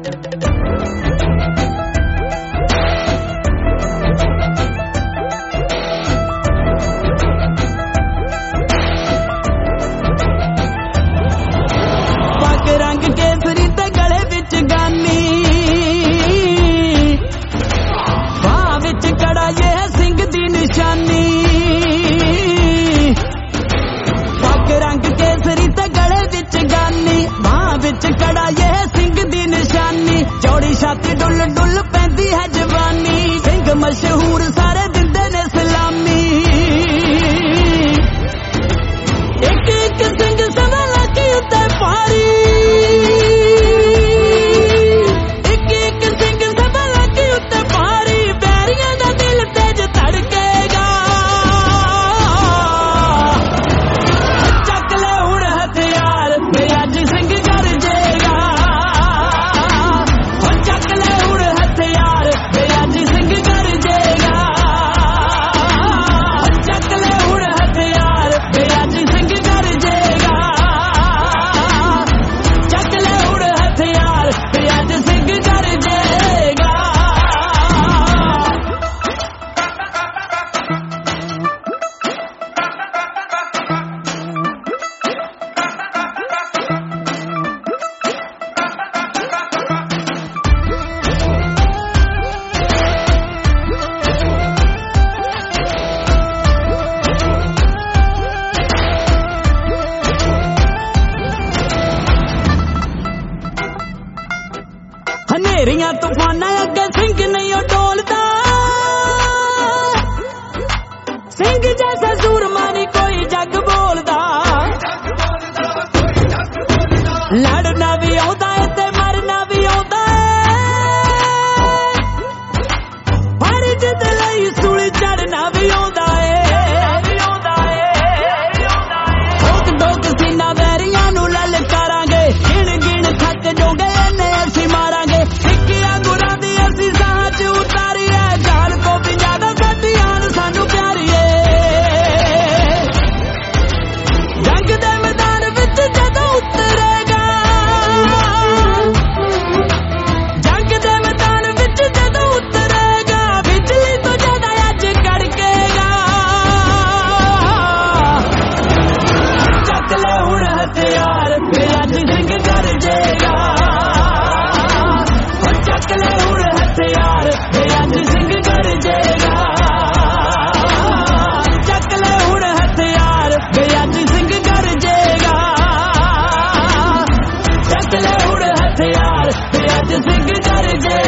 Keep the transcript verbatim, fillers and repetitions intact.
छाती डुल डुल पैंदी है जवानी सिंह मशहूर सारे दिंदे ने सलामी एक एक सिंह सवा लाकी उत्ते पारी एक एक सिंह सवा लाकी उत्ते पारी बैरियां दा दिल तेज धड़केगा चक ले हुण हथियार ते अज सिंह कर जेगा हनेरियां तूफाना अगे सिंह नहीं डोलदा सिंह जैसा सूरमा नहीं कोई जग बोलदा लड़ना भी आउंदा है ते मरना भी आउंदा है हर जिद लई सूली चढ़ना भी आउंदा है ठोक ठोक सीना वैरियां नू ललकारांगे गिण गिण थक जोगे ने असीं मारांगे हथियार ते अज सिंह कर जे